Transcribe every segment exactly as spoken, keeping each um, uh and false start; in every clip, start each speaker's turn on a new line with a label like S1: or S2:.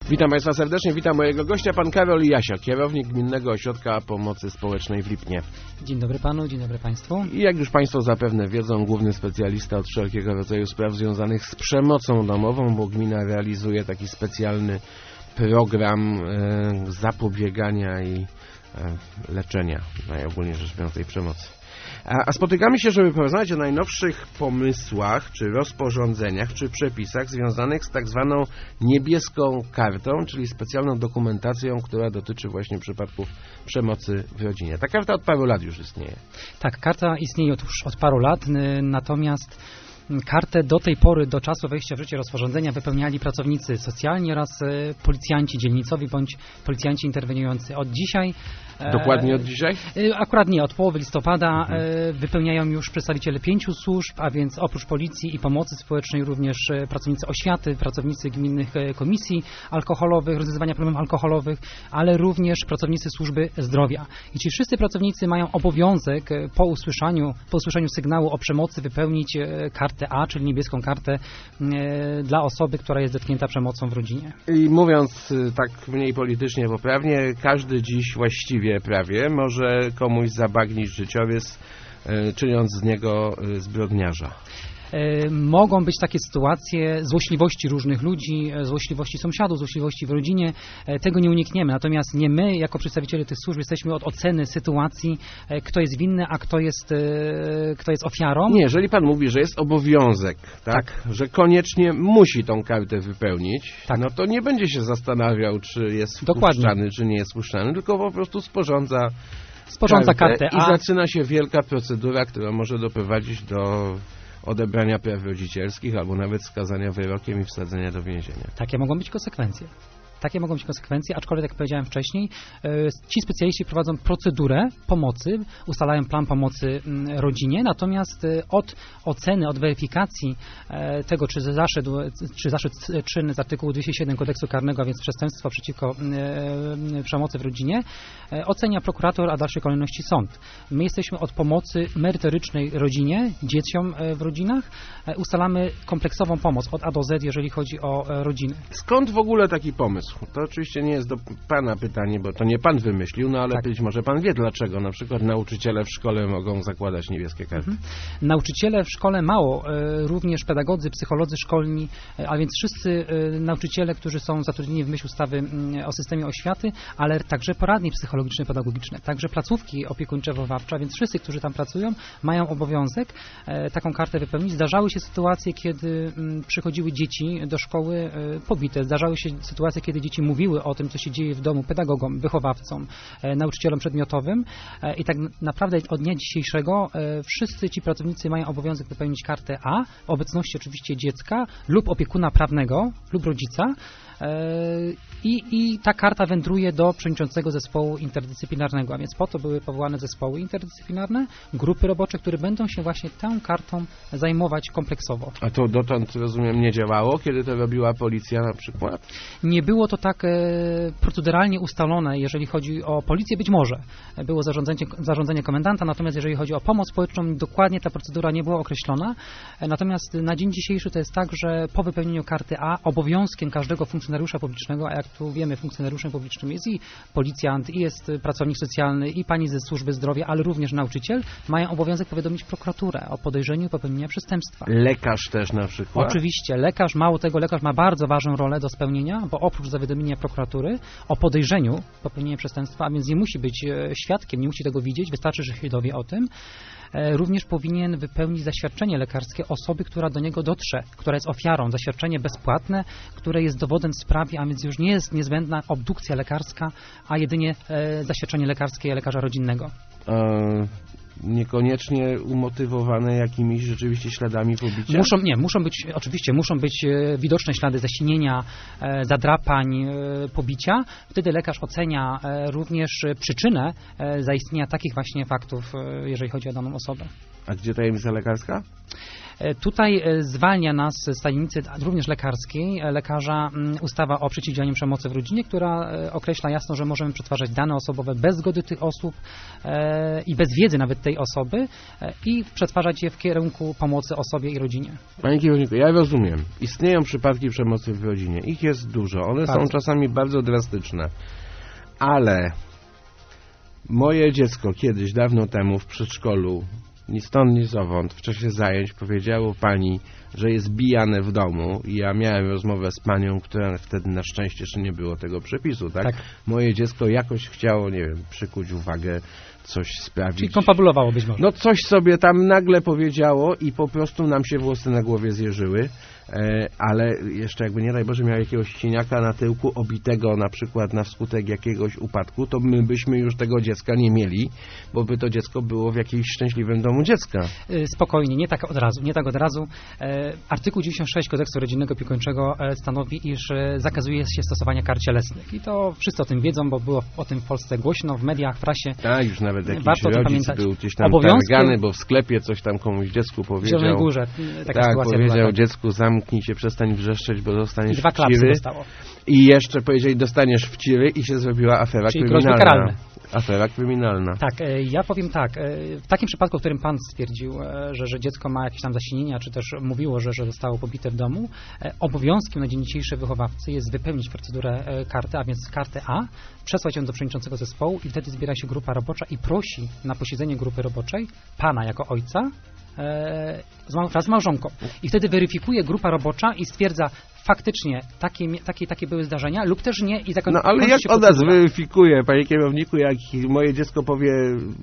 S1: Witam Państwa serdecznie, witam mojego gościa, pan Karol Jasia, kierownik Gminnego Ośrodka Pomocy Społecznej w Lipnie.
S2: Dzień dobry panu, dzień dobry państwu.
S1: I jak już państwo zapewne wiedzą, główny specjalista od wszelkiego rodzaju spraw związanych z przemocą domową, bo gmina realizuje taki specjalny program e, zapobiegania i e, leczenia, najogólniej rzecz biorąc, tej przemocy. A, a spotykamy się, żeby porozmawiać o najnowszych pomysłach, czy rozporządzeniach, czy przepisach związanych z tak zwaną niebieską kartą, czyli specjalną dokumentacją, która dotyczy właśnie przypadków przemocy w rodzinie. Ta karta od paru lat już istnieje.
S2: Tak, karta istnieje już od paru lat, natomiast kartę do tej pory, do czasu wejścia w życie rozporządzenia, wypełniali pracownicy socjalni oraz policjanci dzielnicowi bądź policjanci interweniujący. Od dzisiaj...
S1: Dokładnie od dzisiaj?
S2: Akurat nie, od połowy listopada mhm. wypełniają już przedstawiciele pięciu służb, a więc oprócz policji i pomocy społecznej również pracownicy oświaty, pracownicy gminnych komisji alkoholowych, rozwiązywania problemów alkoholowych, ale również pracownicy służby zdrowia. I ci wszyscy pracownicy mają obowiązek po usłyszeniu, po usłyszeniu sygnału o przemocy wypełnić kartę A, czyli niebieską kartę e, dla osoby, która jest dotknięta przemocą w rodzinie.
S1: I mówiąc tak mniej politycznie poprawnie, każdy dziś właściwie prawie może komuś zabagnić życiorys, e, czyniąc z niego zbrodniarza.
S2: Mogą być takie sytuacje złośliwości różnych ludzi, złośliwości sąsiadów, złośliwości w rodzinie. Tego nie unikniemy. Natomiast nie my, jako przedstawiciele tych służb, jesteśmy od oceny sytuacji, kto jest winny, a kto jest, kto jest ofiarą.
S1: Nie, jeżeli pan mówi, że jest obowiązek, tak, tak. że koniecznie musi tą kartę wypełnić, tak. no to nie będzie się zastanawiał, czy jest wpuszczany, czy nie jest wpuszczany, tylko po prostu sporządza
S2: sporządza kartę,
S1: kartę i a... zaczyna się wielka procedura, która może doprowadzić do odebrania praw rodzicielskich albo nawet skazania wyrokiem i wsadzenia do więzienia.
S2: Takie mogą być konsekwencje. Takie mogą być konsekwencje, aczkolwiek, jak powiedziałem wcześniej, ci specjaliści prowadzą procedurę pomocy, ustalają plan pomocy rodzinie, natomiast od oceny, od weryfikacji tego, czy zaszedł, czy zaszedł czyn z artykułu dwieście siedem Kodeksu Karnego, a więc przestępstwo przeciwko przemocy w rodzinie, ocenia prokurator, a w dalszej kolejności sąd. My jesteśmy od pomocy merytorycznej rodzinie, dzieciom w rodzinach, ustalamy kompleksową pomoc od A do Z, jeżeli chodzi o rodziny.
S1: Skąd w ogóle taki pomysł? To oczywiście nie jest do pana pytanie, bo to nie pan wymyślił, no ale tak. być może pan wie dlaczego. Na przykład nauczyciele w szkole mogą zakładać niebieskie karty. Mhm.
S2: Nauczyciele w szkole mało, również pedagodzy, psycholodzy szkolni, a więc wszyscy nauczyciele, którzy są zatrudnieni w myśl ustawy o systemie oświaty, ale także poradnie psychologiczne, pedagogiczne, także placówki opiekuńczo-wychowawcze, a więc wszyscy, którzy tam pracują, mają obowiązek taką kartę wypełnić. Zdarzały się sytuacje, kiedy przychodziły dzieci do szkoły pobite. Zdarzały się sytuacje, kiedy dzieci mówiły o tym, co się dzieje w domu pedagogom, wychowawcom, nauczycielom przedmiotowym i tak naprawdę od dnia dzisiejszego wszyscy ci pracownicy mają obowiązek wypełnić kartę A, w obecności oczywiście dziecka lub opiekuna prawnego lub rodzica. I, I ta karta wędruje do przewodniczącego zespołu interdyscyplinarnego, a więc po to były powołane zespoły interdyscyplinarne, grupy robocze, które będą się właśnie tą kartą zajmować kompleksowo.
S1: A to dotąd, rozumiem, nie działało, kiedy to robiła policja na przykład?
S2: Nie było to tak e, proceduralnie ustalone, jeżeli chodzi o policję, być może. Było zarządzenie, zarządzenie komendanta, natomiast jeżeli chodzi o pomoc społeczną, dokładnie ta procedura nie była określona. Natomiast na dzień dzisiejszy to jest tak, że po wypełnieniu karty A obowiązkiem każdego funkcjonariusza publicznego, a jak tu wiemy, funkcjonariuszem publicznym jest i policjant, i jest pracownik socjalny, i pani ze służby zdrowia, ale również nauczyciel, mają obowiązek powiadomić prokuraturę o podejrzeniu popełnienia przestępstwa.
S1: Lekarz też na przykład?
S2: Oczywiście. Lekarz, mało tego, lekarz ma bardzo ważną rolę do spełnienia, bo oprócz zawiadomienia prokuratury o podejrzeniu popełnienia przestępstwa, a więc nie musi być świadkiem, nie musi tego widzieć, wystarczy, że się dowie o tym, również powinien wypełnić zaświadczenie lekarskie osoby, która do niego dotrze, która jest ofiarą, zaświadczenie bezpłatne, które jest dowodem w sprawie, a więc już nie jest niezbędna obdukcja lekarska, a jedynie zaświadczenie lekarskie lekarza rodzinnego.
S1: E, niekoniecznie umotywowane jakimiś rzeczywiście śladami pobicia?
S2: Muszą, nie, muszą być, oczywiście muszą być widoczne ślady zaślinienia, zadrapań, pobicia. Wtedy lekarz ocenia również przyczynę zaistnienia takich właśnie faktów, jeżeli chodzi o daną osobę.
S1: A gdzie tajemnica lekarska?
S2: Tutaj zwalnia nas z tajemnicy również lekarskiej, lekarza, ustawa o przeciwdziałaniu przemocy w rodzinie, która określa jasno, że możemy przetwarzać dane osobowe bez zgody tych osób i bez wiedzy nawet tej osoby i przetwarzać je w kierunku pomocy osobie i rodzinie.
S1: Panie kierowniku, ja rozumiem. Istnieją przypadki przemocy w rodzinie. Ich jest dużo. One bardzo. są czasami bardzo drastyczne. Ale moje dziecko kiedyś, dawno temu w przedszkolu, ni stąd, ni zowąd, w czasie zajęć powiedziało pani, że jest bijane w domu i ja miałem rozmowę z panią, która wtedy na szczęście jeszcze nie było tego przepisu, tak? tak. Moje dziecko jakoś chciało, nie wiem, przykuć uwagę, coś sprawić.
S2: Czyli konfabulowało być może.
S1: No coś sobie tam nagle powiedziało i po prostu nam się włosy na głowie zjeżyły, e, ale jeszcze jakby nie daj Boże miał jakiegoś cieniaka na tyłku obitego na przykład na wskutek jakiegoś upadku, to my byśmy już tego dziecka nie mieli, bo by to dziecko było w jakimś szczęśliwym domu dziecka.
S2: Spokojnie, nie tak od razu, nie tak od razu. E, artykuł dziewięćdziesiąt sześć Kodeksu Rodzinnego Opiekuńczego stanowi, iż zakazuje się stosowania kar cielesnych. I to wszyscy o tym wiedzą, bo było o tym w Polsce głośno, w mediach, w prasie.
S1: Tak, już nawet jakiś
S2: Warto
S1: rodzic
S2: pamiętać.
S1: był gdzieś tam targany, bo w sklepie coś tam komuś dziecku powiedział.
S2: W Zielonej Górze taka
S1: tak,
S2: sytuacja
S1: powiedział
S2: była, tak.
S1: dziecku, zamknij się, przestań wrzeszczeć, bo dostaniesz
S2: I dwa klapsy dostało.
S1: I jeszcze powiedzieli, dostaniesz wciry i się zrobiła afera
S2: Czyli
S1: kryminalna.
S2: karalne.
S1: Afera kryminalna.
S2: Tak, ja powiem tak, w takim przypadku, w którym pan stwierdził, że, że dziecko ma jakieś tam zasinienia, czy też mówiło, że, że zostało pobite w domu, obowiązkiem na dzień dzisiejszy wychowawcy jest wypełnić procedurę karty, a więc kartę A, przesłać ją do przewodniczącego zespołu i wtedy zbiera się grupa robocza i prosi na posiedzenie grupy roboczej pana jako ojca wraz z małżonką. I wtedy weryfikuje grupa robocza i stwierdza, faktycznie takie, takie, takie były zdarzenia lub też nie i zakon...
S1: No ale jak ona zweryfikuje, panie kierowniku, jak moje dziecko powie,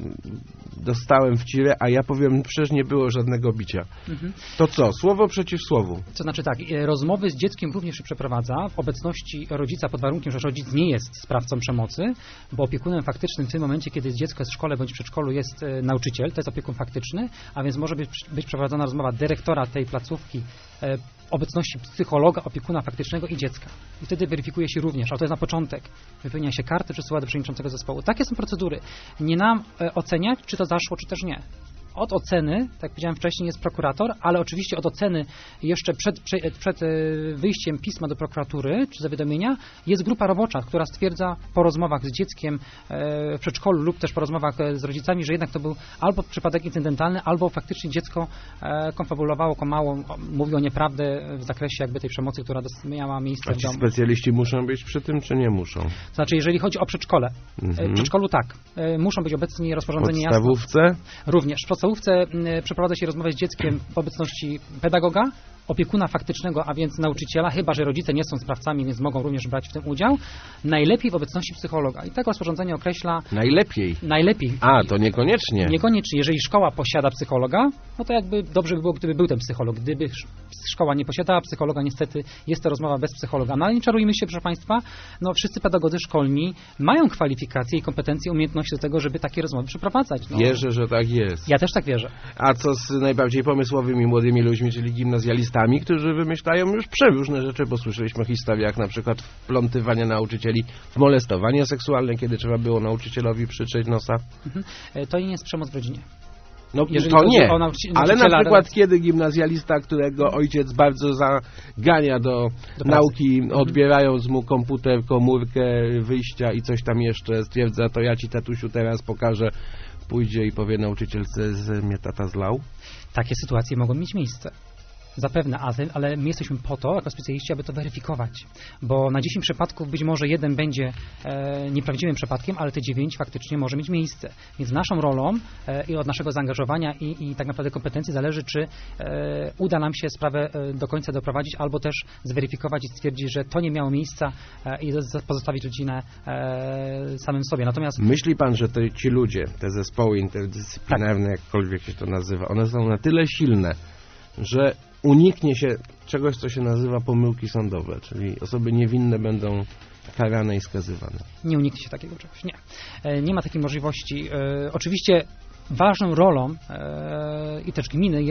S1: dostałem wcirę, a ja powiem, przecież nie było żadnego bicia. Mhm. To co? Słowo przeciw słowu.
S2: To znaczy tak, rozmowy z dzieckiem również się przeprowadza w obecności rodzica pod warunkiem, że rodzic nie jest sprawcą przemocy, bo opiekunem faktycznym w tym momencie, kiedy dziecko jest w szkole bądź przedszkolu, jest nauczyciel, to jest opiekun faktyczny, a więc może być, być przeprowadzona rozmowa dyrektora tej placówki, e, obecności psychologa, opiekuna faktycznego i dziecka. I wtedy weryfikuje się również, ale to jest na początek. Wypełnia się karty, przesyła do przewodniczącego zespołu. Takie są procedury. Nie nam e, oceniać, czy to zaszło, czy też nie. Od oceny, tak jak powiedziałem wcześniej, jest prokurator, ale oczywiście od oceny jeszcze przed, przed, przed wyjściem pisma do prokuratury czy zawiadomienia jest grupa robocza, która stwierdza po rozmowach z dzieckiem w przedszkolu lub też po rozmowach z rodzicami, że jednak to był albo przypadek incydentalny, albo faktycznie dziecko konfabulowało, kłamało, mówiło nieprawdę w zakresie jakby tej przemocy, która miała miejsce
S1: A
S2: w
S1: ci
S2: domu.
S1: specjaliści muszą być przy tym, czy nie muszą?
S2: To znaczy, jeżeli chodzi o przedszkole, mhm. w przedszkolu tak, muszą być obecni rozporządzenie jasne.
S1: W podstawówce?
S2: Również. W podstawówce przeprowadza się rozmowę z dzieckiem w obecności pedagoga, opiekuna faktycznego, a więc nauczyciela, chyba że rodzice nie są sprawcami, więc mogą również brać w tym udział, najlepiej w obecności psychologa. I tego rozporządzenie określa...
S1: Najlepiej?
S2: Najlepiej.
S1: A, to niekoniecznie.
S2: Niekoniecznie. Jeżeli szkoła posiada psychologa, no to jakby dobrze by było, gdyby był ten psycholog. Gdyby szkoła nie posiadała psychologa, niestety jest to rozmowa bez psychologa. No ale nie czarujmy się, proszę Państwa, no wszyscy pedagodzy szkolni mają kwalifikacje i kompetencje, umiejętności do tego, żeby takie rozmowy przeprowadzać. No.
S1: Wierzę, że tak jest.
S2: Ja też tak wierzę.
S1: A co z najbardziej pomysłowymi młodymi ludźmi, czyli gimnazjalistami, którzy wymyślają już przeróżne rzeczy, bo słyszeliśmy o historiach na przykład wplątywania nauczycieli w molestowanie seksualne, kiedy trzeba było nauczycielowi przytrzeć nosa? Mhm.
S2: To nie jest przemoc w rodzinie.
S1: No Jeżeli to nie, ale na przykład kiedy gimnazjalista, którego ojciec bardzo zagania do, do nauki, mhm. odbierając mu komputer, komórkę, wyjścia i coś tam jeszcze, stwierdza, to ja ci, tatusiu, teraz pokażę, pójdzie i powie nauczycielce, że mnie tata zlał?
S2: Takie sytuacje mogą mieć miejsce. Zapewne, ale my jesteśmy po to, jako specjaliści, aby to weryfikować. Bo na dziesięć przypadków być może jeden będzie e, nieprawdziwym przypadkiem, ale te dziewięć faktycznie może mieć miejsce. Więc naszą rolą e, i od naszego zaangażowania i, i tak naprawdę kompetencji zależy, czy e, uda nam się sprawę e, do końca doprowadzić, albo też zweryfikować i stwierdzić, że to nie miało miejsca e, i pozostawić rodzinę e, samym sobie. Natomiast...
S1: Myśli pan, że te, ci ludzie, te zespoły interdyscyplinarne, tak. jakkolwiek się to nazywa, one są na tyle silne, że uniknie się czegoś, co się nazywa pomyłki sądowe, czyli osoby niewinne będą karane i skazywane.
S2: Nie uniknie się takiego czegoś, nie. Nie ma takiej możliwości. Oczywiście ważną rolą e, i też gminy jest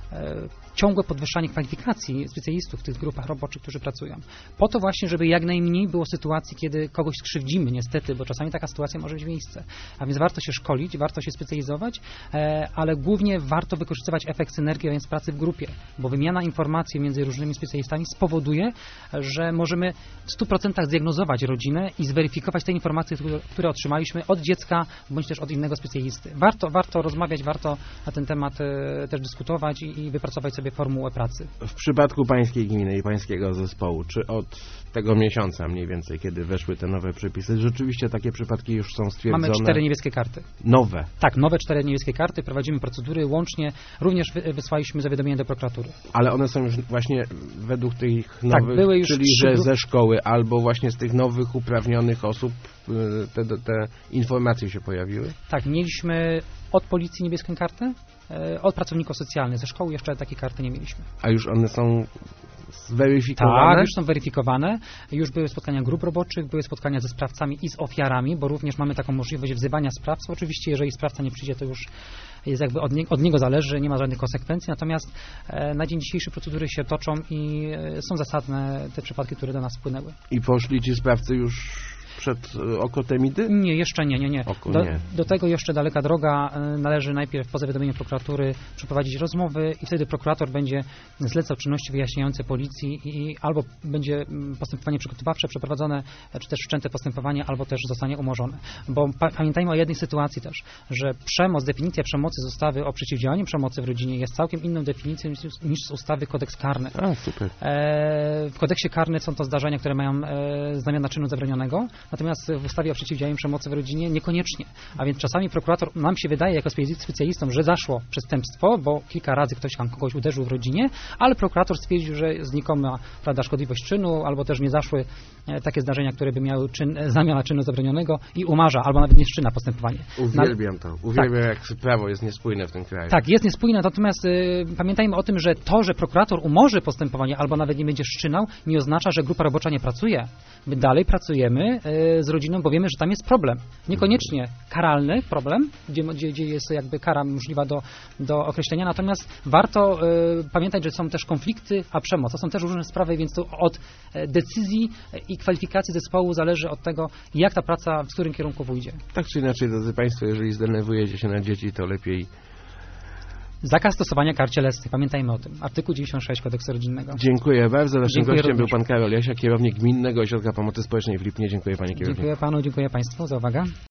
S2: ciągłe podwyższanie kwalifikacji specjalistów w tych grupach roboczych, którzy pracują. Po to właśnie, żeby jak najmniej było sytuacji, kiedy kogoś skrzywdzimy niestety, bo czasami taka sytuacja może mieć miejsce. A więc warto się szkolić, warto się specjalizować, ale głównie warto wykorzystywać efekt synergii, a więc pracy w grupie, bo wymiana informacji między różnymi specjalistami spowoduje, że możemy w stu procentach zdiagnozować rodzinę i zweryfikować te informacje, które otrzymaliśmy od dziecka, bądź też od innego specjalisty. Warto, warto rozmawiać, warto na ten temat też dyskutować i, i wypracować sobie formułę pracy.
S1: W przypadku pańskiej gminy i pańskiego zespołu, czy od tego miesiąca mniej więcej, kiedy weszły te nowe przepisy, rzeczywiście takie przypadki już są stwierdzone?
S2: Mamy cztery niebieskie karty.
S1: Nowe?
S2: Tak, nowe cztery niebieskie karty, prowadzimy procedury, łącznie również wysłaliśmy zawiadomienie do prokuratury.
S1: Ale one są już właśnie według tych
S2: tak,
S1: nowych,
S2: były już
S1: czyli
S2: trzy...
S1: że ze szkoły albo właśnie z tych nowych uprawnionych osób te, te informacje się pojawiły?
S2: Tak, mieliśmy od policji niebieską kartę, od pracowników socjalnych. Ze szkoły jeszcze takiej karty nie mieliśmy.
S1: A już one są zweryfikowane?
S2: Tak, już są weryfikowane. Już były spotkania grup roboczych, były spotkania ze sprawcami i z ofiarami, bo również mamy taką możliwość wzywania sprawców. Oczywiście, jeżeli sprawca nie przyjdzie, to już jest jakby od, nie, od niego zależy, nie ma żadnych konsekwencji. Natomiast e, na dzień dzisiejszy procedury się toczą i e, są zasadne te przypadki, które do nas wpłynęły.
S1: I poszli ci sprawcy już przed oko Temidy?
S2: Nie, jeszcze nie, nie, nie.
S1: Oko
S2: do,
S1: nie.
S2: do tego jeszcze daleka droga. Należy najpierw po zawiadomieniu prokuratury przeprowadzić rozmowy i wtedy prokurator będzie zlecał czynności wyjaśniające policji i albo będzie postępowanie przygotowawcze przeprowadzone, czy też wszczęte postępowanie, albo też zostanie umorzone. Bo pa, pamiętajmy o jednej sytuacji też, że przemoc, definicja przemocy z ustawy o przeciwdziałaniu przemocy w rodzinie jest całkiem inną definicją niż, niż z ustawy kodeks karny.
S1: A, super.
S2: E, w kodeksie karnym są to zdarzenia, które mają e, znamiona czynu zabronionego, natomiast w ustawie o przeciwdziałaniu przemocy w rodzinie niekoniecznie. A więc czasami prokurator, nam się wydaje jako specjalistom, że zaszło przestępstwo, bo kilka razy ktoś tam kogoś uderzył w rodzinie, ale prokurator stwierdził, że znikoma, prawda, szkodliwość czynu, albo też nie zaszły takie zdarzenia, które by miały czyn, znamiona czynu zabronionego i umarza, albo nawet nie wszczyna postępowanie.
S1: Uwielbiam to. Uwielbiam, tak. Jak prawo jest niespójne w tym kraju.
S2: Tak, jest niespójne, natomiast y, pamiętajmy o tym, że to, że prokurator umorzy postępowanie, albo nawet nie będzie wszczynał, nie oznacza, że grupa robocza nie pracuje. My dalej pracujemy y, z rodziną, bo wiemy, że tam jest problem. Niekoniecznie karalny problem, gdzie, gdzie, gdzie jest jakby kara możliwa do, do określenia, natomiast warto y, pamiętać, że są też konflikty, a przemoc. To są też różne sprawy, więc to od y, decyzji i kwalifikacji zespołu zależy od tego, jak ta praca, w którym kierunku pójdzie.
S1: Tak czy inaczej, drodzy Państwo, jeżeli zdenerwujecie się na dzieci, to lepiej...
S2: Zakaz stosowania kar cielesnych. Pamiętajmy o tym. Artykuł dziewięćdziesiąt sześć Kodeksu Rodzinnego.
S1: Dziękuję bardzo. Naszym
S2: dziękuję
S1: gościem
S2: również.
S1: był pan Karol Jasia, kierownik Gminnego Ośrodka Pomocy Społecznej w Lipnie. Dziękuję panie kierowniku.
S2: Dziękuję panu, dziękuję państwu za uwagę.